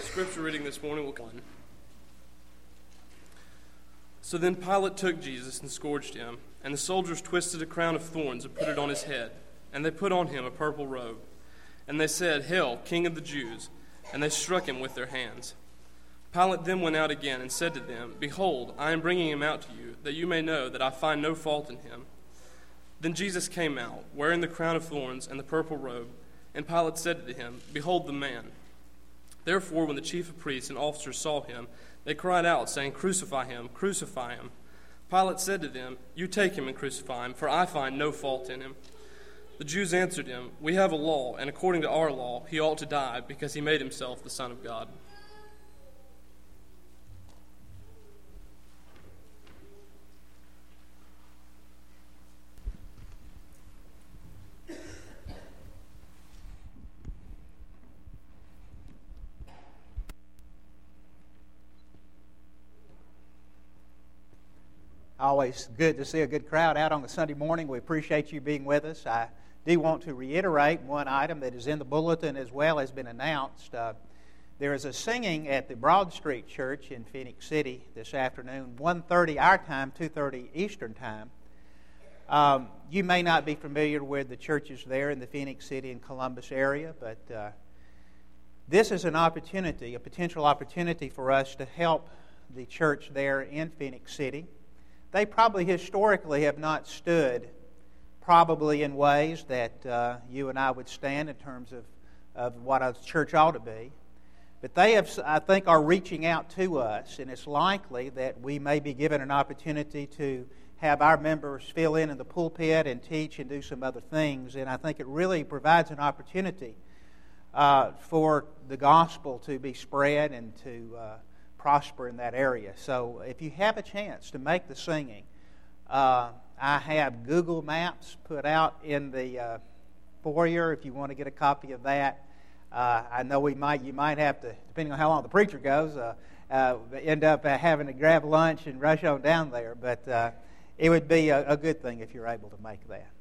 Scripture reading this morning will come. So then Pilate took Jesus and scourged him, and the soldiers twisted a crown of thorns and put it on his head, and they put on him a purple robe. And they said, "Hail, King of the Jews!" And they struck him with their hands. Pilate then went out again and said to them, "Behold, I am bringing him out to you, that you may know that I find no fault in him." Then Jesus came out, wearing the crown of thorns and the purple robe, and Pilate said to him, "Behold the man." Therefore, when the chief of priests and officers saw him, they cried out, saying, "Crucify him, crucify him." Pilate said to them, "You take him and crucify him, for I find no fault in him." The Jews answered him, "We have a law, and according to our law he ought to die, because he made himself the Son of God." Always good to see a good crowd out on a Sunday morning. We appreciate you being with us. I do want to reiterate one item that is in the bulletin as well has been announced. There is a singing at the Broad Street Church in Phoenix City this afternoon, 1:30 our time, 2:30 Eastern time. You may not be familiar with the churches there in the Phoenix City and Columbus area, but this is an opportunity, a potential opportunity for us to help the church there in Phoenix City. They probably historically have not stood probably in ways that you and I would stand in terms of what a church ought to be. But they have, I think, are reaching out to us, and it's likely that we may be given an opportunity to have our members fill in the pulpit and teach and do some other things. And I think it really provides an opportunity for the gospel to be spread and to prosper in that area. So if you have a chance to make the singing, I have Google Maps put out in the foyer if you want to get a copy of that. I know you might have to, depending on how long the preacher goes, end up having to grab lunch and rush on down there. But it would be a good thing if you're able to make that.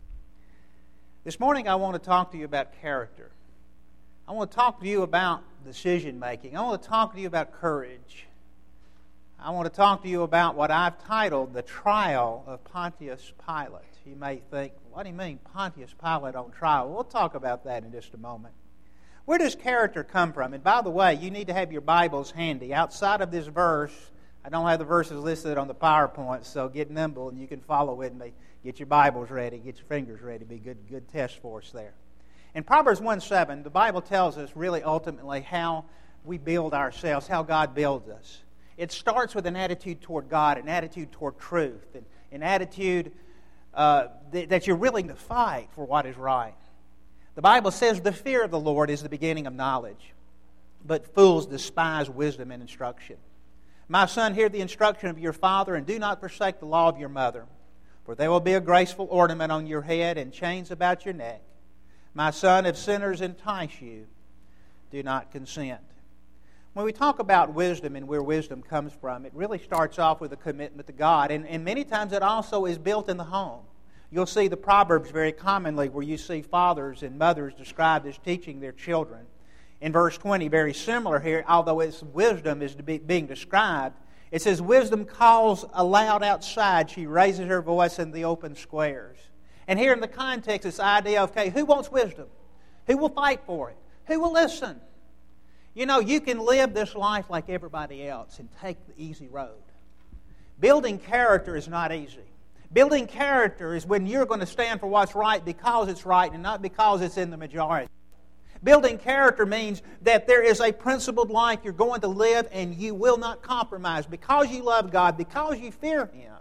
This morning I want to talk to you about character. I want to talk to you about decision making. I want to talk to you about courage. I want to talk to you about what I've titled The Trial of Pontius Pilate. You may think, what do you mean, Pontius Pilate on trial? We'll talk about that in just a moment. Where does character come from? And by the way, you need to have your Bibles handy. Outside of this verse, I don't have the verses listed on the PowerPoint, so get nimble and you can follow with me. Get your Bibles ready. Get your fingers ready. Be a good test for us there. In Proverbs 1:7, the Bible tells us really ultimately how we build ourselves, how God builds us. It starts with an attitude toward God, an attitude toward truth, an attitude that you're willing to fight for what is right. The Bible says the fear of the Lord is the beginning of knowledge, but fools despise wisdom and instruction. My son, hear the instruction of your father, and do not forsake the law of your mother, for there will be a graceful ornament on your head and chains about your neck. My son, if sinners entice you, do not consent. When we talk about wisdom and where wisdom comes from, it really starts off with a commitment to God. And many times it also is built in the home. You'll see the Proverbs very commonly where you see fathers and mothers described as teaching their children. In verse 20, very similar here, although its wisdom is being described, it says, "Wisdom calls aloud outside, she raises her voice in the open squares." And here in the context, this idea of, okay, who wants wisdom? Who will fight for it? Who will listen? You know, you can live this life like everybody else and take the easy road. Building character is not easy. Building character is when you're going to stand for what's right because it's right and not because it's in the majority. Building character means that there is a principled life you're going to live and you will not compromise because you love God, because you fear Him.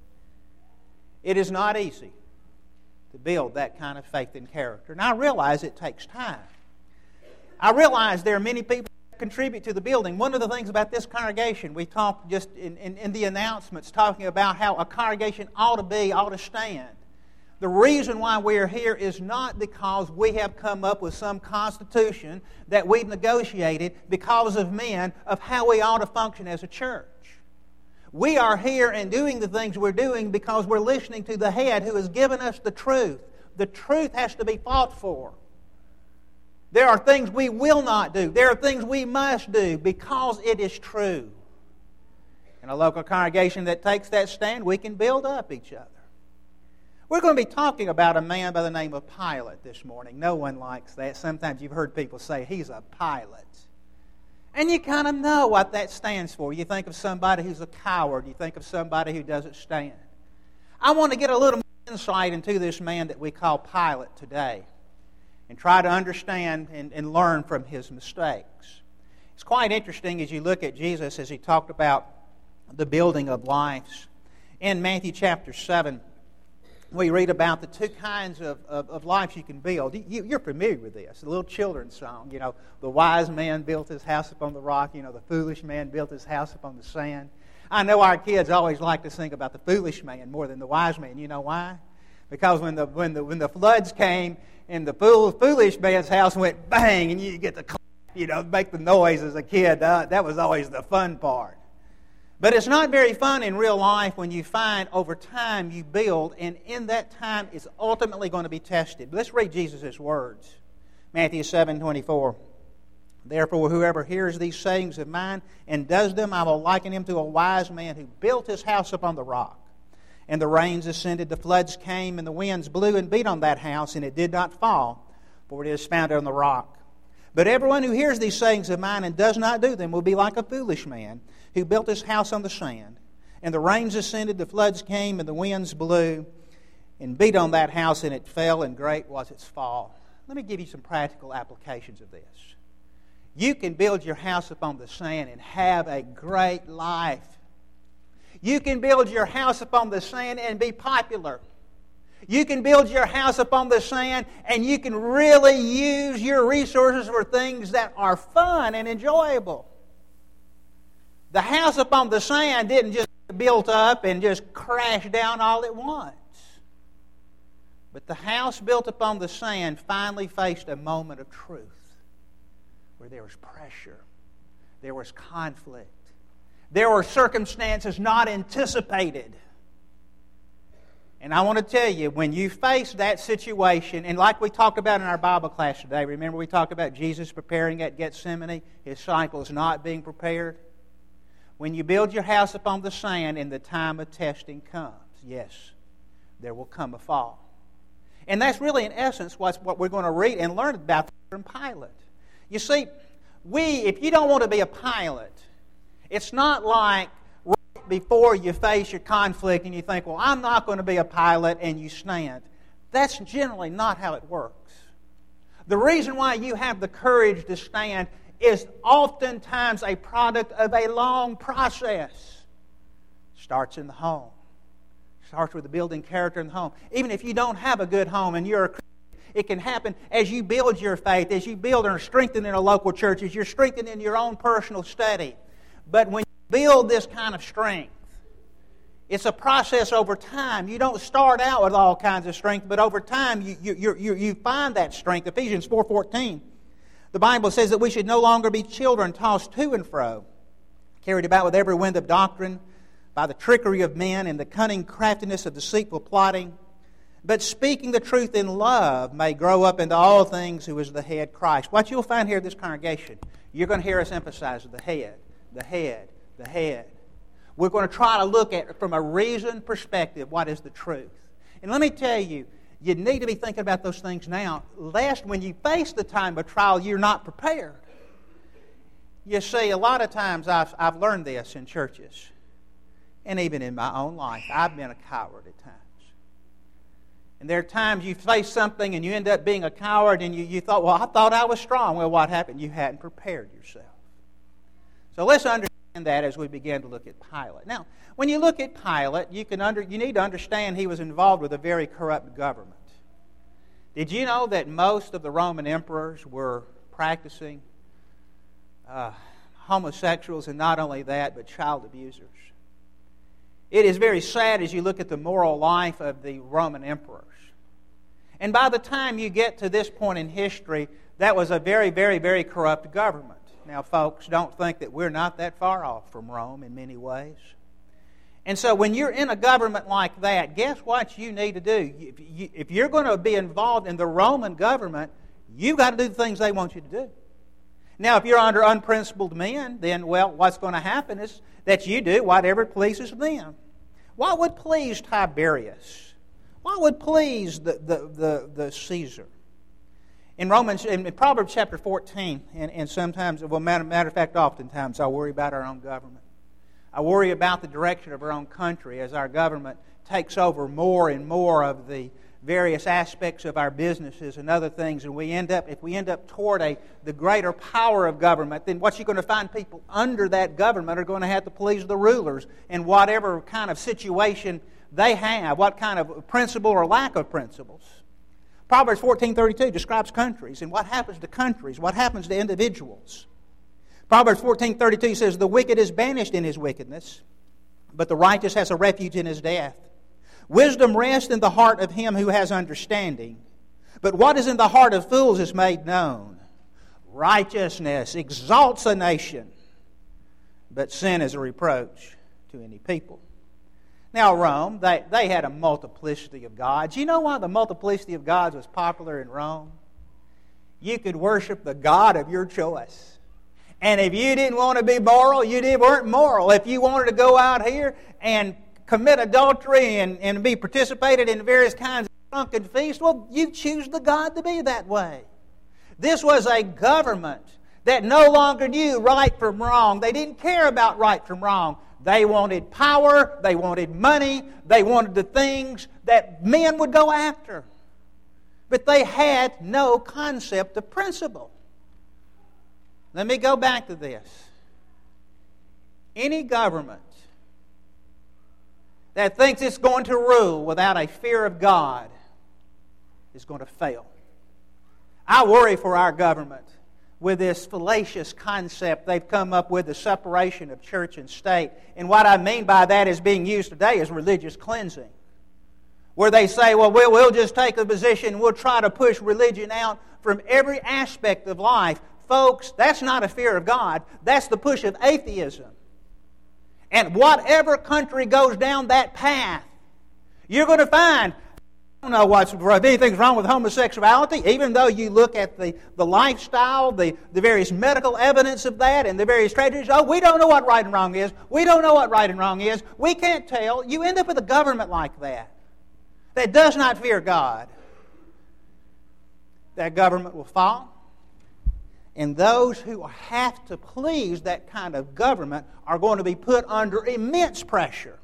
It is not easy to build that kind of faith and character. And I realize it takes time. I realize there are many people that contribute to the building. One of the things about this congregation, we talked just in the announcements talking about how a congregation ought to stand. The reason why we are here is not because we have come up with some constitution that we've negotiated because of men of how we ought to function as a church. We are here and doing the things we're doing because we're listening to the head who has given us the truth. The truth has to be fought for. There are things we will not do. There are things we must do because it is true. In a local congregation that takes that stand, we can build up each other. We're going to be talking about a man by the name of Pilate this morning. No one likes that. Sometimes you've heard people say, he's a Pilate. And you kind of know what that stands for. You think of somebody who's a coward. You think of somebody who doesn't stand. I want to get a little more insight into this man that we call Pilate today and try to understand and learn from his mistakes. It's quite interesting as you look at Jesus as he talked about the building of lives. In Matthew chapter 7, we read about the two kinds of lives you can build. You're familiar with this, the little children's song. You know, the wise man built his house upon the rock. You know, the foolish man built his house upon the sand. I know our kids always like to sing about the foolish man more than the wise man. You know why? Because when the floods came and the foolish man's house went bang, and you get to clap, you know, make the noise as a kid. That was always the fun part. But it's not very fun in real life when you find over time you build, and in that time it's ultimately going to be tested. Let's read Jesus' words. Matthew 7:24. Therefore, whoever hears these sayings of mine and does them, I will liken him to a wise man who built his house upon the rock. And the rains ascended, the floods came, and the winds blew and beat on that house, and it did not fall, for it is founded on the rock. But everyone who hears these sayings of mine and does not do them will be like a foolish man who built his house on the sand. And the rains ascended, the floods came, and the winds blew and beat on that house, and it fell, and great was its fall. Let me give you some practical applications of this. You can build your house upon the sand and have a great life. You can build your house upon the sand and be popular. You can build your house upon the sand and you can really use your resources for things that are fun and enjoyable. The house upon the sand didn't just build up and just crash down all at once. But the house built upon the sand finally faced a moment of truth where there was pressure, there was conflict, there were circumstances not anticipated. And I want to tell you, when you face that situation, and like we talked about in our Bible class today, remember we talked about Jesus preparing at Gethsemane, his disciples not being prepared? When you build your house upon the sand and the time of testing comes, yes, there will come a fall. And that's really, in essence, what we're going to read and learn about from Pilate. You see, if you don't want to be a Pilate, it's not like right before you face your conflict and you think, well, I'm not going to be a Pilate, and you stand. That's generally not how it works. The reason why you have the courage to stand is oftentimes a product of a long process. Starts in the home. Starts with the building character in the home. Even if you don't have a good home and you're a Christian, it can happen as you build your faith, as you build and are strengthened in a local church, as you're strengthened in your own personal study. But when you build this kind of strength, it's a process over time. You don't start out with all kinds of strength, but over time you find that strength. Ephesians 4:14, the Bible says that we should no longer be children tossed to and fro, carried about with every wind of doctrine, by the trickery of men and the cunning craftiness of deceitful plotting, but speaking the truth in love may grow up into all things who is the head, Christ. What you'll find here in this congregation, you're going to hear us emphasize the head, the head, the head. We're going to try to look at it from a reasoned perspective, what is the truth. And let me tell you, you need to be thinking about those things now, lest when you face the time of trial, you're not prepared. You see, a lot of times I've learned this in churches, and even in my own life. I've been a coward at times. And there are times you face something and you end up being a coward and you thought, well, I thought I was strong. Well, what happened? You hadn't prepared yourself. So let's understand that as we begin to look at Pilate. Now, when you look at Pilate, you need to understand he was involved with a very corrupt government. Did you know that most of the Roman emperors were practicing homosexuals, and not only that, but child abusers? It is very sad as you look at the moral life of the Roman emperors. And by the time you get to this point in history, that was a very, very, very corrupt government. Now, folks, don't think that we're not that far off from Rome in many ways. And so when you're in a government like that, guess what you need to do? If you're going to be involved in the Roman government, You've got to do the things they want you to do. Now, if you're under unprincipled men, then, well, what's going to happen is that you do whatever pleases them. What would please Tiberius? What would please the Caesar? In Proverbs chapter 14, and sometimes, well, matter of fact, oftentimes, I worry about our own government. I worry about the direction of our own country as our government takes over more and more of the various aspects of our businesses and other things, and if we end up toward the greater power of government, then what you're going to find, people under that government are going to have to please the rulers in whatever kind of situation they have, what kind of principle or lack of principles. Proverbs 14:32 describes countries and what happens to countries, what happens to individuals. Proverbs 14:32 says, "The wicked is banished in his wickedness, but the righteous has a refuge in his death. Wisdom rests in the heart of him who has understanding, but what is in the heart of fools is made known. Righteousness exalts a nation, but sin is a reproach to any people." Now, Rome, they had a multiplicity of gods. You know why the multiplicity of gods was popular in Rome? You could worship the god of your choice. And if you didn't want to be moral, you weren't moral. If you wanted to go out here and commit adultery and be participated in various kinds of drunken feasts, well, you choose the God to be that way. This was a government that no longer knew right from wrong. They didn't care about right from wrong. They wanted power, they wanted money, they wanted the things that men would go after. But they had no concept of principle. Let me go back to this. Any government that thinks it's going to rule without a fear of God is going to fail. I worry for our government with this fallacious concept they've come up with, the separation of church and state. And what I mean by that is being used today as religious cleansing. Where they say, well, we'll just take a position, we'll try to push religion out from every aspect of life. Folks, that's not a fear of God. That's the push of atheism. And whatever country goes down that path, you're going to find, I don't know if anything's wrong with homosexuality, even though you look at the lifestyle, the various medical evidence of that, and the various tragedies. Oh, we don't know what right and wrong is. We don't know what right and wrong is. We can't tell. You end up with a government like that does not fear God. That government will fall. And those who have to please that kind of government are going to be put under immense pressure.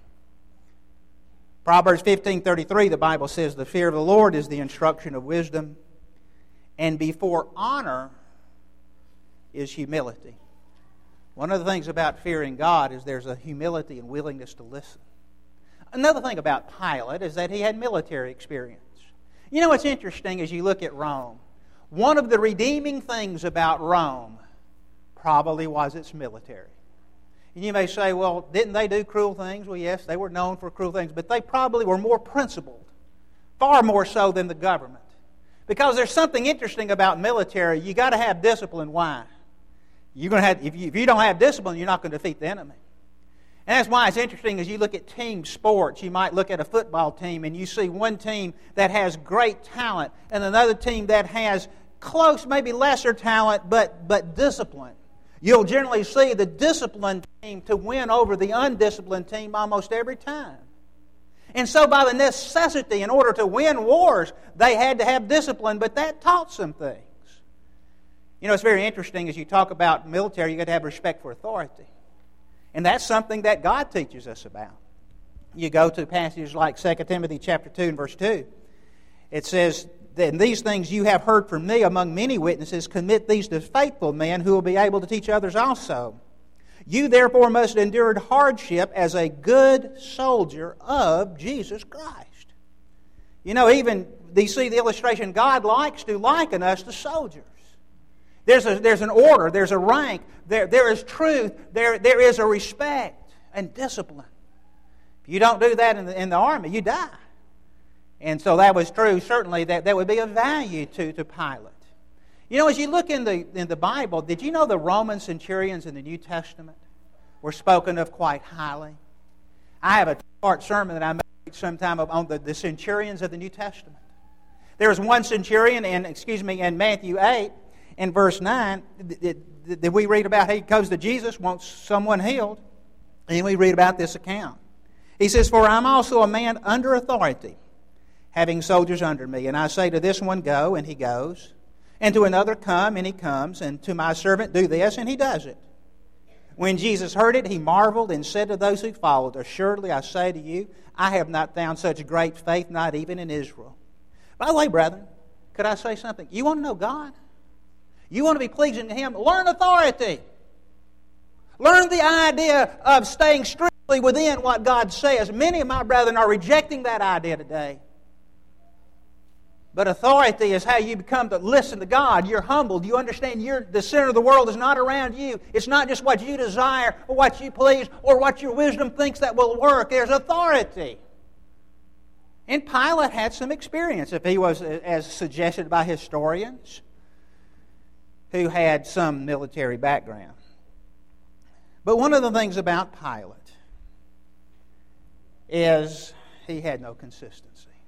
Proverbs 15:33, the Bible says, "The fear of the Lord is the instruction of wisdom, and before honor is humility." One of the things about fearing God is there's a humility and willingness to listen. Another thing about Pilate is that he had military experience. You know what's interesting as you look at Rome? One of the redeeming things about Rome probably was its military. And you may say, well, didn't they do cruel things? Well, yes, they were known for cruel things, but they probably were more principled, far more so than the government. Because there's something interesting about military. You got to have discipline. Why? You're going to have, if you don't have discipline, you're not going to defeat the enemy. And that's why it's interesting as you look at team sports. You might look at a football team and you see one team that has great talent and another team that has close, maybe lesser talent, but discipline. You'll generally see the disciplined team to win over the undisciplined team almost every time. And so by the necessity, in order to win wars, they had to have discipline, but that taught some things. You know, it's very interesting as you talk about military, you've got to have respect for authority. And that's something that God teaches us about. You go to passages like 2 Timothy chapter 2 and verse 2. It says, "And these things you have heard from me among many witnesses, commit these to faithful men who will be able to teach others also. You therefore must endure hardship as a good soldier of Jesus Christ." You know, even you see the illustration, God likes to liken us to soldiers. There's an order, there's a rank, there is truth, there is a respect and discipline. If you don't do that in the army, you die. And so that was true, certainly, that would be of value to Pilate. You know, as you look in the Bible, did you know the Roman centurions in the New Testament were spoken of quite highly? I have a short sermon that I made sometime on the centurions of the New Testament. There was one centurion in Matthew 8, in verse 9, that we read about. He goes to Jesus, wants someone healed, and we read about this account. He says, "For I'm also a man under authority, having soldiers under me. And I say to this one, go, and he goes. And to another, come, and he comes. And to my servant, do this, and he does it." When Jesus heard it, he marveled and said to those who followed, "Assuredly, I say to you, I have not found such great faith, not even in Israel." By the way, brethren, could I say something? You want to know God? You want to be pleasing to Him? Learn authority. Learn the idea of staying strictly within what God says. Many of my brethren are rejecting that idea today. But authority is how you become to listen to God. You're humbled. You understand the center of the world is not around you. It's not just what you desire or what you please or what your wisdom thinks that will work. There's authority. And Pilate had some experience, if he was as suggested by historians who had some military background. But one of the things about Pilate is he had no consistency.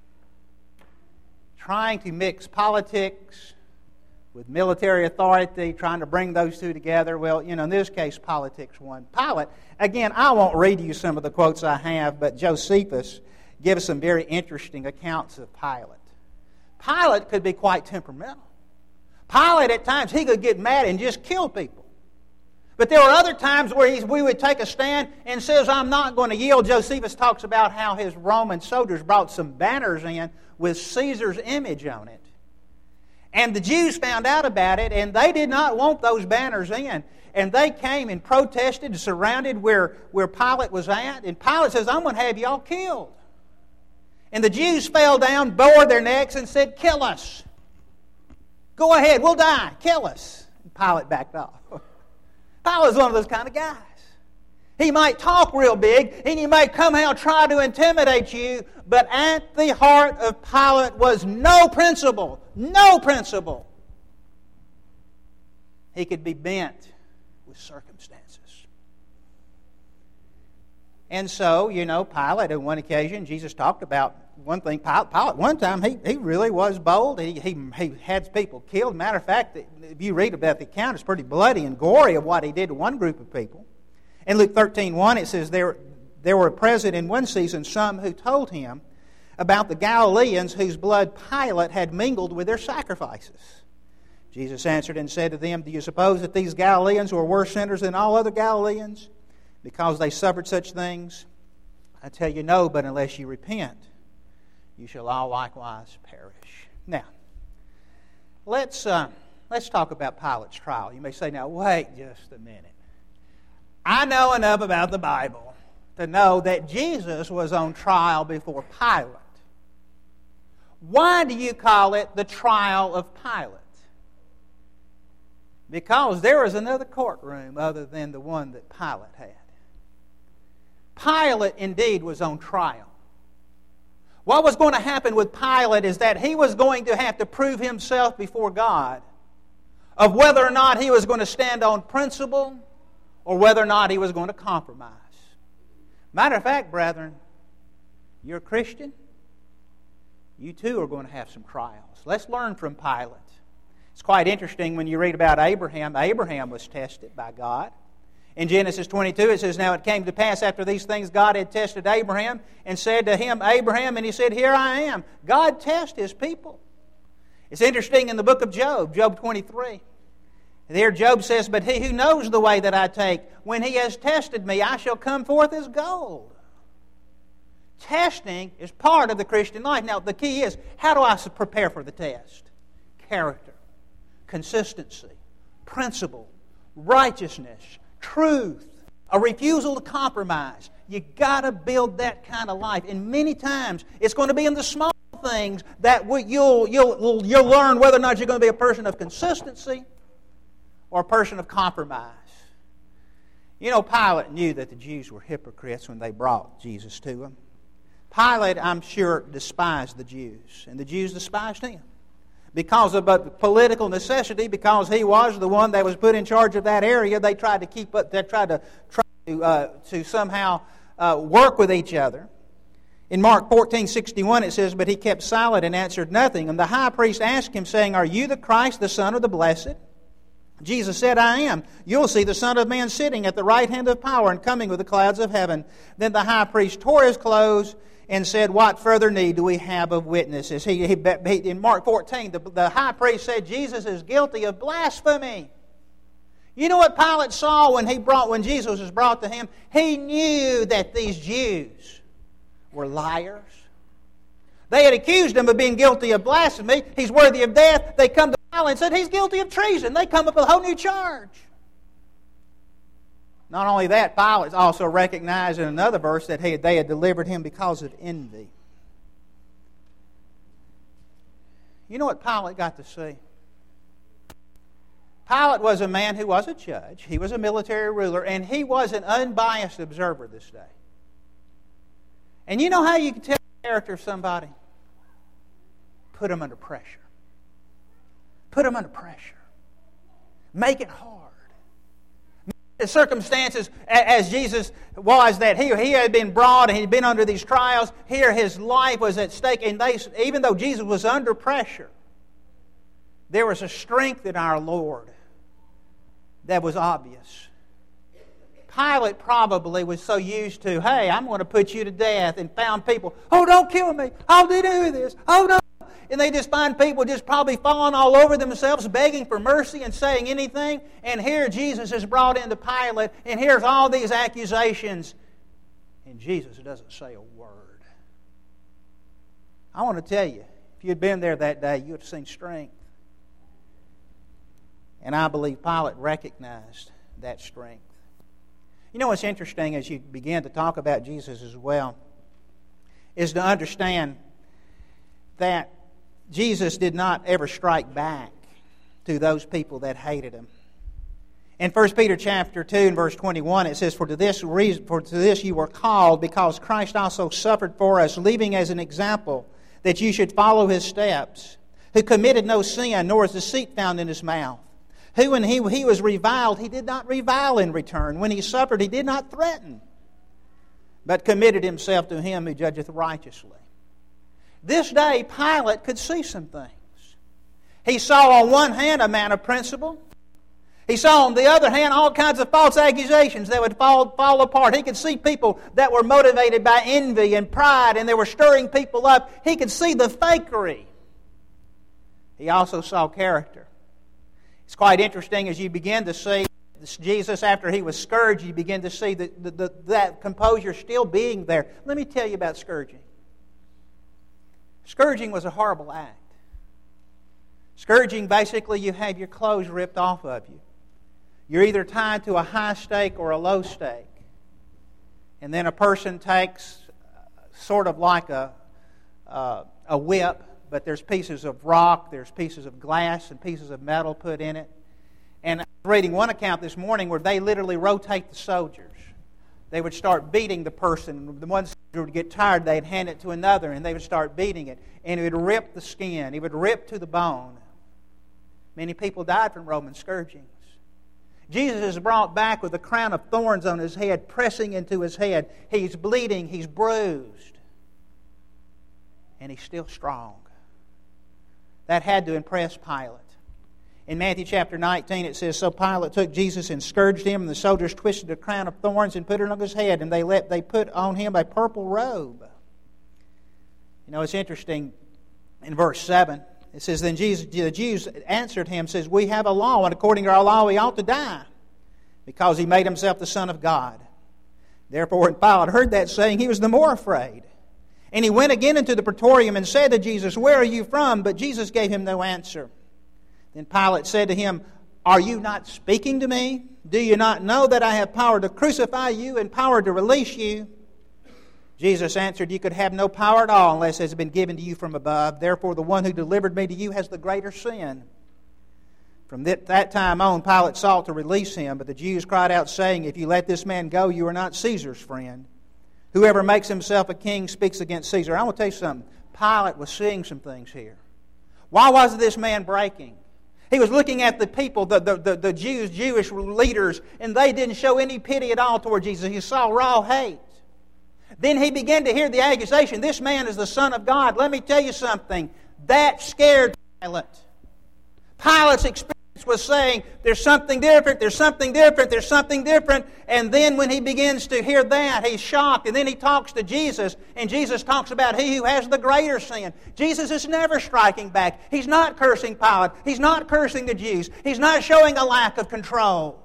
Trying to mix politics with military authority, trying to bring those two together. Well, in this case, politics won. Pilate, again, I won't read you some of the quotes I have, but Josephus gives some very interesting accounts of Pilate. Pilate could be quite temperamental. Pilate, at times, he could get mad and just kill people. But there were other times where we would take a stand and says, "I'm not going to yield." Josephus talks about how his Roman soldiers brought some banners in with Caesar's image on it. And the Jews found out about it, and they did not want those banners in. And they came and protested and surrounded where Pilate was at. And Pilate says, "I'm going to have y'all killed." And the Jews fell down, bowed their necks, and said, "Kill us. Go ahead, we'll die. Kill us." And Pilate backed off. Pilate was one of those kind of guys. He might talk real big, and he might somehow try to intimidate you, but at the heart of Pilate was no principle. No principle. He could be bent with circumstances. And so, Pilate, on one occasion, Jesus talked about one thing. Pilate, one time, he really was bold. He had people killed. Matter of fact, if you read about the account, it's pretty bloody and gory of what he did to one group of people. In Luke 13:1, it says, there were present in one season some who told him about the Galileans whose blood Pilate had mingled with their sacrifices. Jesus answered and said to them, "Do you suppose that these Galileans were worse sinners than all other Galileans, because they suffered such things? I tell you, no, but unless you repent, you shall all likewise perish." Now, let's talk about Pilate's trial. You may say, "Now, wait just a minute. I know enough about the Bible to know that Jesus was on trial before Pilate. Why do you call it the trial of Pilate?" Because there was another courtroom other than the one that Pilate had. Pilate indeed was on trial. What was going to happen with Pilate is that he was going to have to prove himself before God of whether or not he was going to stand on principle or whether or not he was going to compromise. Matter of fact, brethren, you're a Christian, you too are going to have some trials. Let's learn from Pilate. It's quite interesting when you read about Abraham. Abraham was tested by God. In Genesis 22 it says, "Now it came to pass after these things God had tested Abraham and said to him, Abraham, and he said, Here I am." God tests His people. It's interesting in the book of Job, Job 23. There Job says, "But he who knows the way that I take, when he has tested me, I shall come forth as gold." Testing is part of the Christian life. Now the key is, how do I prepare for the test? Character, consistency, principle, righteousness, truth, a refusal to compromise. You got to build that kind of life. And many times it's going to be in the small things that you'll learn whether or not you're going to be a person of consistency or a person of compromise. Pilate knew that the Jews were hypocrites when they brought Jesus to him. Pilate, I'm sure, despised the Jews, and the Jews despised him. Because of a political necessity, because he was the one that was put in charge of that area, they tried to keep up. They tried to somehow work with each other. In Mark 14:61 it says, "But he kept silent and answered nothing. And the high priest asked him, saying, Are you the Christ, the Son of the Blessed? Jesus said, I am. You'll see the Son of Man sitting at the right hand of power and coming with the clouds of heaven. Then the high priest tore his clothes and said, What further need do we have of witnesses? In Mark 14, the high priest said, Jesus is guilty of blasphemy. You know what Pilate saw when Jesus was brought to him? He knew that these Jews were liars. They had accused him of being guilty of blasphemy. He's worthy of death. They come to Pilate and said he's guilty of treason. They come up with a whole new charge. Not only that, Pilate also recognized in another verse that they had delivered him because of envy. You know what Pilate got to see? Pilate was a man who was a judge. He was a military ruler, and he was an unbiased observer this day. And you know how you can tell the character of somebody? Put them under pressure. Put them under pressure. Make it hard. The circumstances as Jesus was that he had been brought and he'd been under these trials. Here his life was at stake. And even though Jesus was under pressure, there was a strength in our Lord that was obvious. Pilate probably was so used to, hey, I'm going to put you to death, and found people, oh, don't kill me. How did you do this? Oh, no. And they just find people just probably falling all over themselves, begging for mercy and saying anything. And here Jesus is brought into Pilate, and here's all these accusations. And Jesus doesn't say a word. I want to tell you, if you'd been there that day, you would have seen strength. And I believe Pilate recognized that strength. You know what's interesting as you begin to talk about Jesus as well is to understand that Jesus did not ever strike back to those people that hated him. In 1 Peter chapter 2 and verse 21 it says, For to this you were called, because Christ also suffered for us, leaving as an example that you should follow his steps, who committed no sin, nor is deceit found in his mouth. Who, when he was reviled, he did not revile in return. When he suffered, he did not threaten, but committed himself to him who judgeth righteously. This day, Pilate could see some things. He saw on one hand a man of principle. He saw on the other hand all kinds of false accusations that would fall apart. He could see people that were motivated by envy and pride, and they were stirring people up. He could see the fakery. He also saw character. It's quite interesting as you begin to see Jesus after he was scourged, you begin to see that composure still being there. Let me tell you about scourging. Scourging was a horrible act. Scourging, basically, you have your clothes ripped off of you. You're either tied to a high stake or a low stake. And then a person takes sort of like a whip, but there's pieces of rock, there's pieces of glass, and pieces of metal put in it. And I was reading one account this morning where they literally rotate the soldiers. They would start beating the person. The one soldier would get tired, they'd hand it to another, and they would start beating it. And it would rip the skin. It would rip to the bone. Many people died from Roman scourgings. Jesus is brought back with a crown of thorns on his head, pressing into his head. He's bleeding, he's bruised. And he's still strong. That had to impress Pilate. In Matthew chapter 19 it says, So Pilate took Jesus and scourged him, and the soldiers twisted a crown of thorns and put it on his head, and they put on him a purple robe. You know, it's interesting, in verse 7, it says, Then the Jews answered him, says, We have a law, and according to our law he ought to die, because he made himself the Son of God. Therefore, when Pilate heard that saying, he was the more afraid. And he went again into the praetorium and said to Jesus, Where are you from? But Jesus gave him no answer. Then Pilate said to him, Are you not speaking to me? Do you not know that I have power to crucify you and power to release you? Jesus answered, You could have no power at all unless it has been given to you from above. Therefore the one who delivered me to you has the greater sin. From that time on, Pilate sought to release him, but the Jews cried out, saying, If you let this man go, you are not Caesar's friend. Whoever makes himself a king speaks against Caesar. I want to tell you something. Pilate was seeing some things here. Why was this man breaking? He was looking at the people, the Jews, Jewish leaders, and they didn't show any pity at all toward Jesus. He saw raw hate. Then he began to hear the accusation, this man is the Son of God. Let me tell you something. That scared Pilate. Pilate's experience was saying, there's something different, there's something different, there's something different. And then when he begins to hear that, he's shocked. And then he talks to Jesus, and Jesus talks about he who has the greater sin. Jesus is never striking back. He's not cursing Pilate. He's not cursing the Jews. He's not showing a lack of control.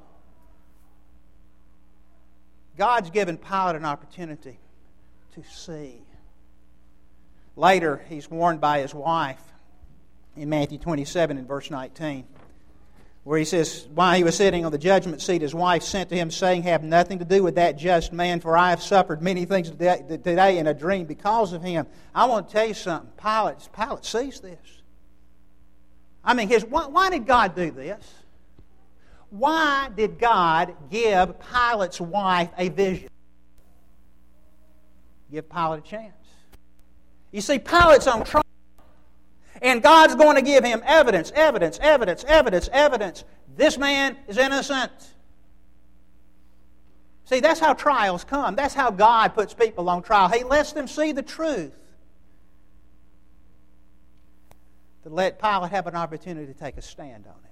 God's given Pilate an opportunity to see. Later, he's warned by his wife in Matthew 27 and verse 19, where he says, while he was sitting on the judgment seat, his wife sent to him, saying, have nothing to do with that just man, for I have suffered many things today in a dream because of him. I want to tell you something. Pilate sees this. I mean, why did God do this? Why did God give Pilate's wife a vision? Give Pilate a chance. You see, Pilate's on trial. And God's going to give him evidence. This man is innocent. See, that's how trials come. That's how God puts people on trial. He lets them see the truth. To let Pilate have an opportunity to take a stand on it.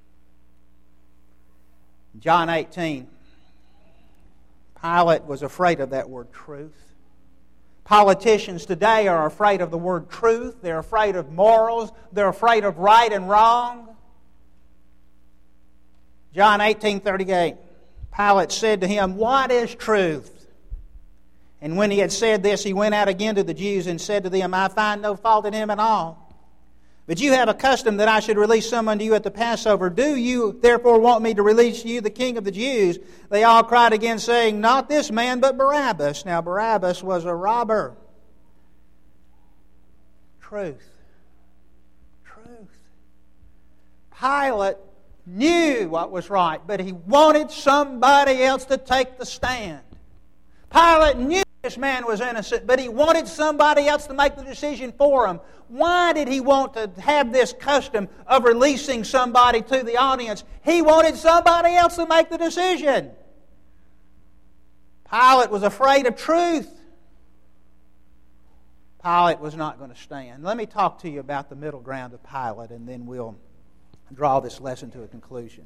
John 18, Pilate was afraid of that word truth. Politicians today are afraid of the word truth. They're afraid of morals. They're afraid of right and wrong. John 18:38, Pilate said to him, what is truth? And when he had said this, he went out again to the Jews and said to them, I find no fault in him at all. But you have a custom that I should release someone to you at the Passover. Do you therefore want me to release you the king of the Jews? They all cried again, saying, not this man, but Barabbas. Now Barabbas was a robber. Truth. Pilate knew what was right, but he wanted somebody else to take the stand. Pilate knew this man was innocent, but he wanted somebody else to make the decision for him. Why did he want to have this custom of releasing somebody to the audience? He wanted somebody else to make the decision. Pilate was afraid of truth. Pilate was not going to stand. Let me talk to you about the middle ground of Pilate, and then we'll draw this lesson to a conclusion.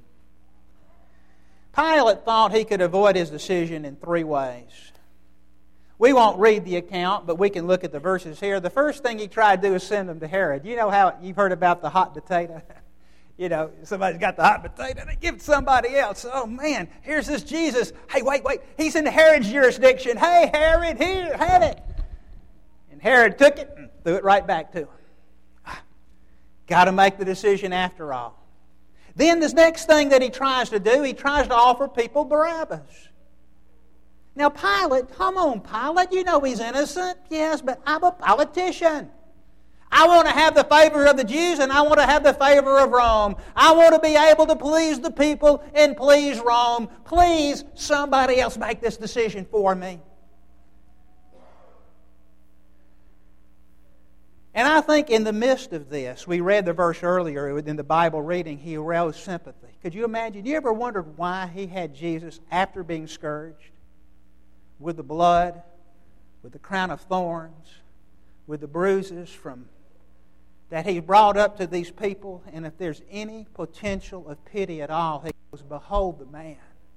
Pilate thought he could avoid his decision in three ways. We won't read the account, but we can look at the verses here. The first thing he tried to do is send them to Herod. You know how you've heard about the hot potato? You know, somebody's got the hot potato, they give it to somebody else. Oh man, here's this Jesus. Hey, wait, he's in Herod's jurisdiction. Hey, Herod, here, have it. And Herod took it and threw it right back to him. Got to make the decision after all. Then the next thing that he tries to do, he tries to offer people Barabbas. Now Pilate, come on Pilate, you know he's innocent. Yes, but I'm a politician. I want to have the favor of the Jews and I want to have the favor of Rome. I want to be able to please the people and please Rome. Please, somebody else make this decision for me. And I think in the midst of this, we read the verse earlier in the Bible reading, he aroused sympathy. Could you imagine? You ever wondered why he had Jesus after being scourged? With the blood, with the crown of thorns, with the bruises that he brought up to these people. And if there's any potential of pity at all, he goes, behold the man.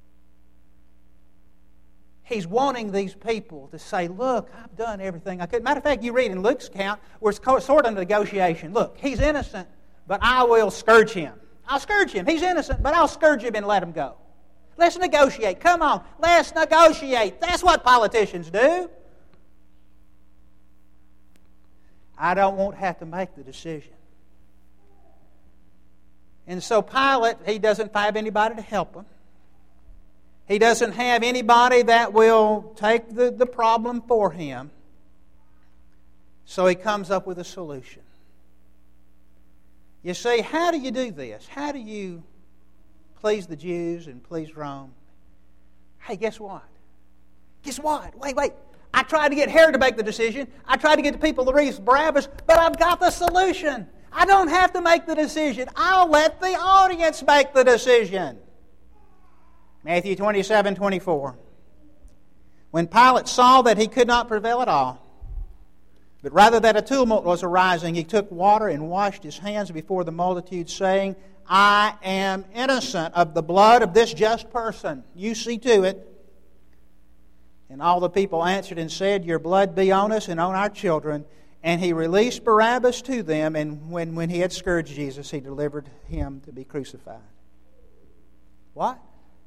He's wanting these people to say, look, I've done everything I could. Matter of fact, you read in Luke's account where it's sort of a negotiation. Look, he's innocent, but I will scourge him. I'll scourge him. He's innocent, but I'll scourge him and let him go. Let's negotiate. Come on, let's negotiate. That's what politicians do. I won't have to make the decision. And so Pilate, he doesn't have anybody to help him. He doesn't have anybody that will take the problem for him. So he comes up with a solution. You see, how do you do this? How do you please the Jews and please Rome? Hey, guess what? Guess what? Wait. I tried to get Herod to make the decision. I tried to get the people to release Barabbas, but I've got the solution. I don't have to make the decision. I'll let the audience make the decision. Matthew 27:24. When Pilate saw that he could not prevail at all, but rather that a tumult was arising, he took water and washed his hands before the multitude, saying, I am innocent of the blood of this just person. You see to it. And all the people answered and said, Your blood be on us and on our children. And he released Barabbas to them, and when he had scourged Jesus, he delivered him to be crucified. What?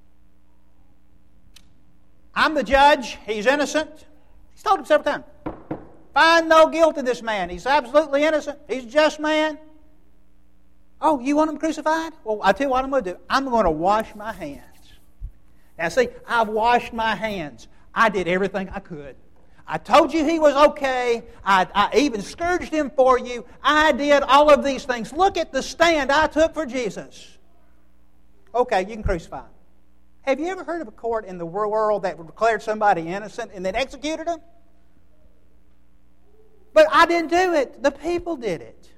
I'm the judge. He's innocent. He's told him several times. Find no guilt in this man. He's absolutely innocent. He's a just man. Oh, you want him crucified? Well, I'll tell you what I'm going to do. I'm going to wash my hands. Now see, I've washed my hands. I did everything I could. I told you he was okay. I even scourged him for you. I did all of these things. Look at the stand I took for Jesus. Okay, you can crucify him. Have you ever heard of a court in the world that declared somebody innocent and then executed him? But I didn't do it. The people did it.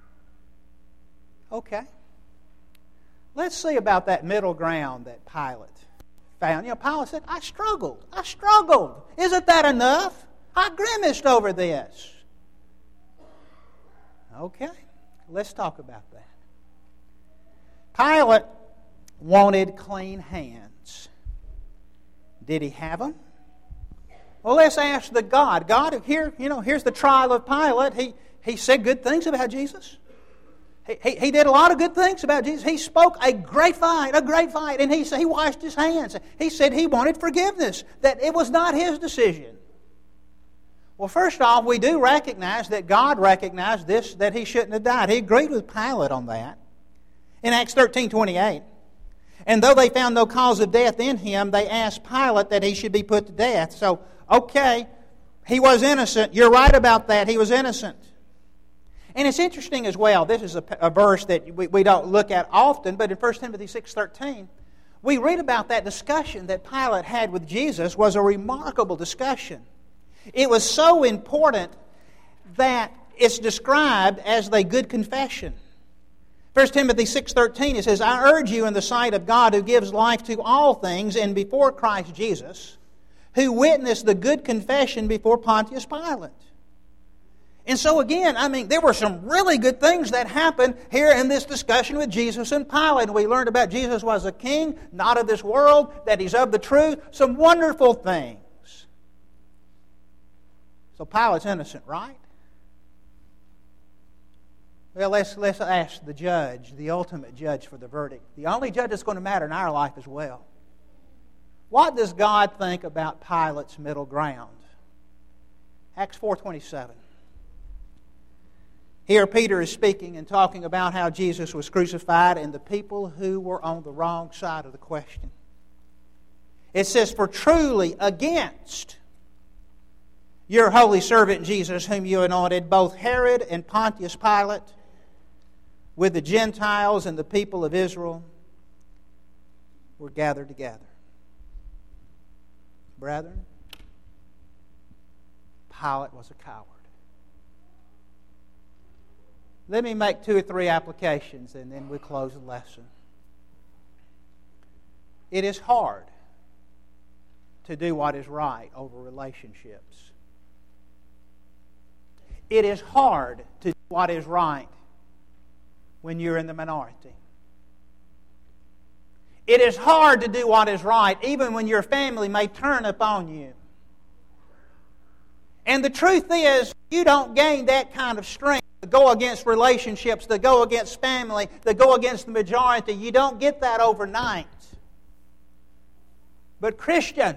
Okay. Let's see about that middle ground that Pilate found. You know, Pilate said, I struggled. Isn't that enough? I grimaced over this. Okay, let's talk about that. Pilate wanted clean hands. Did he have them? Well, let's ask the God. God, here's the trial of Pilate. He said good things about Jesus. He did a lot of good things about Jesus. He spoke a great fight, and he washed his hands. He said he wanted forgiveness, that it was not his decision. Well, first off, we do recognize that God recognized this, that he shouldn't have died. He agreed with Pilate on that. In Acts 13:28, and though they found no cause of death in him, they asked Pilate that he should be put to death. So, okay, he was innocent. You're right about that. He was innocent. And it's interesting as well, this is a verse that we don't look at often, but in 1 Timothy 6:13, we read about that discussion that Pilate had with Jesus was a remarkable discussion. It was so important that it's described as a good confession. 1 Timothy 6:13, it says, I urge you in the sight of God who gives life to all things and before Christ Jesus, who witnessed the good confession before Pontius Pilate. And so again, there were some really good things that happened here in this discussion with Jesus and Pilate. And we learned about Jesus was a king, not of this world, that he's of the truth. Some wonderful things. So Pilate's innocent, right? Well, let's ask the judge, the ultimate judge for the verdict. The only judge that's going to matter in our life as well. What does God think about Pilate's middle ground? Acts 4:27. Here Peter is speaking and talking about how Jesus was crucified and the people who were on the wrong side of the question. It says, for truly against your holy servant Jesus, whom you anointed, both Herod and Pontius Pilate, with the Gentiles and the people of Israel, were gathered together. Brethren, Pilate was a coward. Let me make 2 or 3 applications and then we'll close the lesson. It is hard to do what is right over relationships. It is hard to do what is right when you're in the minority. It is hard to do what is right even when your family may turn upon you. And the truth is, you don't gain that kind of strength to go against relationships, to go against family, to go against the majority. You don't get that overnight. But Christian,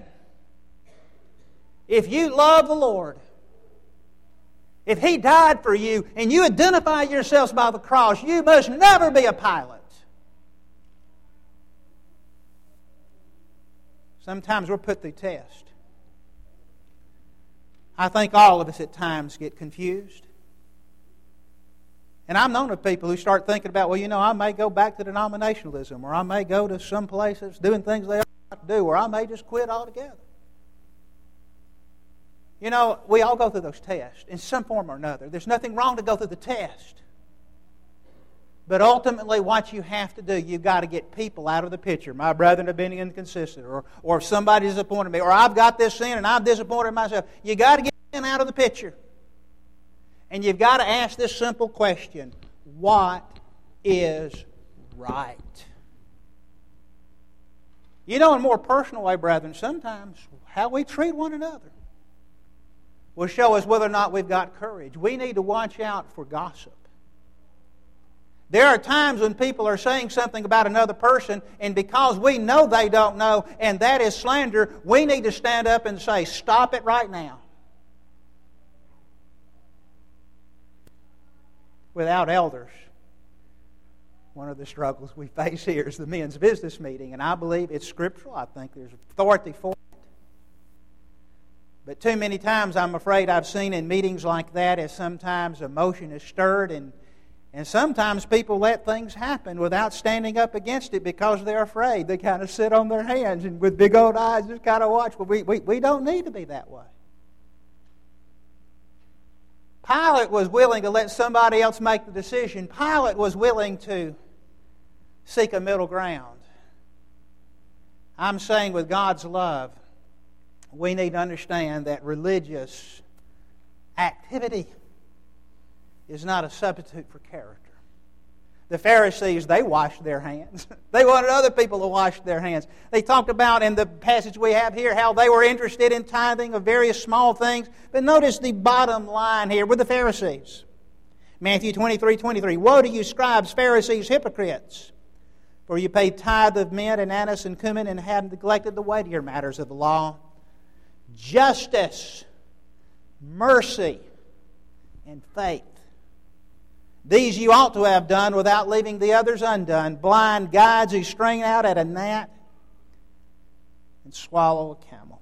if you love the Lord, if He died for you and you identify yourselves by the cross, you must never be a Pilate. Sometimes we're put through test. I think all of us at times get confused. And I've known of people who start thinking about, well, I may go back to denominationalism, or I may go to some place that's doing things they ought to do, or I may just quit altogether. We all go through those tests in some form or another. There's nothing wrong to go through the test. But ultimately, what you have to do, you've got to get people out of the picture. My brethren have been inconsistent, or if somebody disappointed me, or I've got this sin and I've disappointed myself. You've got to get them out of the picture. And you've got to ask this simple question: what is right? You know, in a more personal way, brethren, sometimes how we treat one another will show us whether or not we've got courage. We need to watch out for gossip. There are times when people are saying something about another person, and because we know they don't know, and that is slander, we need to stand up and say, stop it right now. Without elders, one of the struggles we face here is the men's business meeting, and I believe it's scriptural. I think there's authority for it. But too many times I'm afraid I've seen in meetings like that as sometimes emotion is stirred, and sometimes people let things happen without standing up against it because they're afraid. They kind of sit on their hands and with big old eyes just kind of watch. But we don't need to be that way. Pilate was willing to let somebody else make the decision. Pilate was willing to seek a middle ground. I'm saying with God's love, we need to understand that religious activity is not a substitute for character. The Pharisees, they washed their hands. They wanted other people to wash their hands. They talked about in the passage we have here how they were interested in tithing of various small things. But notice the bottom line here with the Pharisees. Matthew 23:23. Woe to you, scribes, Pharisees, hypocrites! For you pay tithe of mint and anise and cumin and have neglected the weightier matters of the law: justice, mercy, and faith. These you ought to have done without leaving the others undone. Blind guides who string out at a gnat and swallow a camel.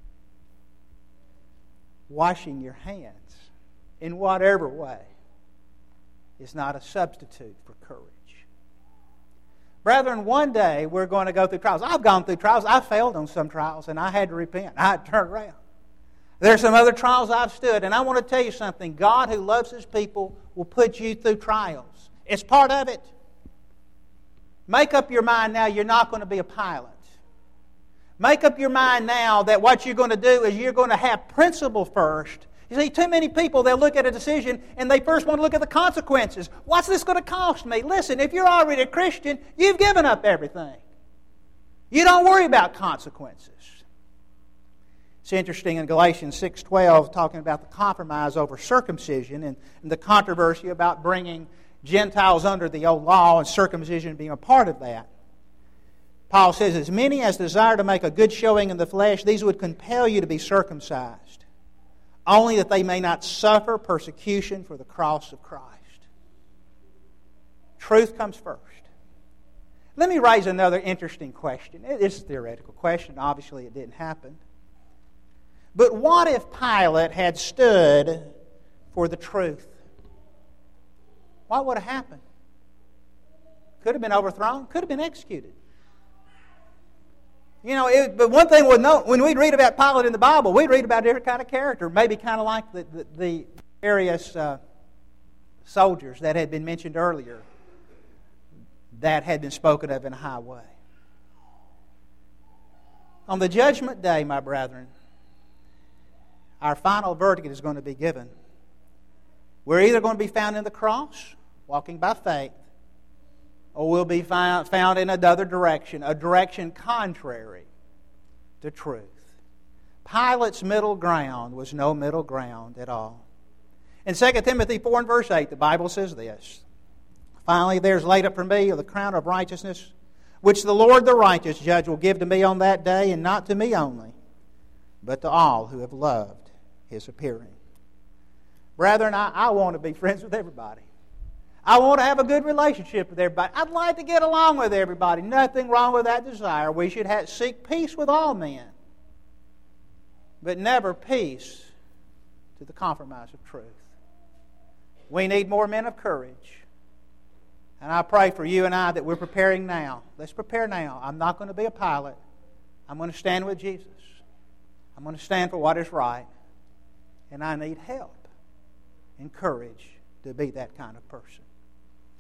Washing your hands in whatever way is not a substitute for courage. Brethren, one day we're going to go through trials. I've gone through trials. I failed on some trials and I had to repent. I had to turn around. There are some other trials I've stood, and I want to tell you something. God, who loves His people, will put you through trials. It's part of it. Make up your mind now you're not going to be a pilot. Make up your mind now that what you're going to do is you're going to have principle first. You see, too many people, they'll look at a decision and they first want to look at the consequences. What's this going to cost me? Listen, if you're already a Christian, you've given up everything. You don't worry about consequences. It's interesting in Galatians 6:12, talking about the compromise over circumcision and the controversy about bringing Gentiles under the old law and circumcision being a part of that. Paul says, as many as desire to make a good showing in the flesh, these would compel you to be circumcised, only that they may not suffer persecution for the cross of Christ. Truth comes first. Let me raise another interesting question. It's a theoretical question. Obviously, it didn't happen. But what if Pilate had stood for the truth? What would have happened? Could have been overthrown, could have been executed. You know, but one thing we'll note, when we read about Pilate in the Bible, we read about a different kind of character, maybe kind of like the various soldiers that had been mentioned earlier that had been spoken of in a high way. On the judgment day, my brethren, our final verdict is going to be given. We're either going to be found in the cross, walking by faith, or we'll be found in another direction, a direction contrary to truth. Pilate's middle ground was no middle ground at all. In 2 Timothy 4 and verse 8, the Bible says this: finally, there's laid up for me the crown of righteousness, which the Lord the righteous judge will give to me on that day, and not to me only, but to all who have loved His appearing. Brethren, I want to be friends with everybody. I want to have a good relationship with everybody. I'd like to get along with everybody. Nothing wrong with that desire. We should seek peace with all men, but never peace to the compromise of truth. We need more men of courage. And I pray for you and I that we're preparing now. Let's prepare now. I'm not going to be a Pilate. I'm going to stand with Jesus. I'm going to stand for what is right. And I need help and courage to be that kind of person.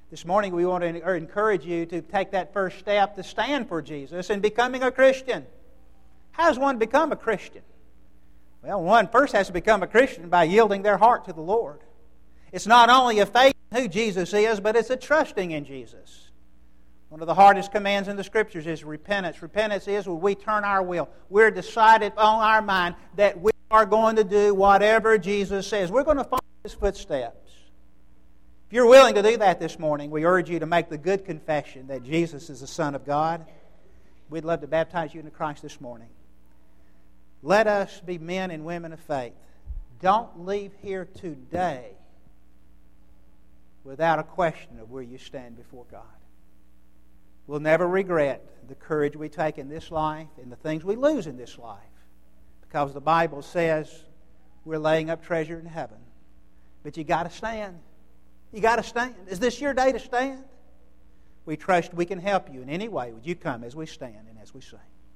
This morning we want to encourage you to take that first step to stand for Jesus in becoming a Christian. How does one become a Christian? Well, one first has to become a Christian by yielding their heart to the Lord. It's not only a faith in who Jesus is, but it's a trusting in Jesus. One of the hardest commands in the Scriptures is repentance. Repentance is when we turn our will. We're decided on our mind that we are going to do whatever Jesus says. We're going to follow His footsteps. If you're willing to do that this morning, we urge you to make the good confession that Jesus is the Son of God. We'd love to baptize you into Christ this morning. Let us be men and women of faith. Don't leave here today without a question of where you stand before God. We'll never regret the courage we take in this life and the things we lose in this life, because the Bible says we're laying up treasure in heaven. But you got to stand. You got to stand. Is this your day to stand? We trust we can help you in any way. Would you come as we stand and as we sing?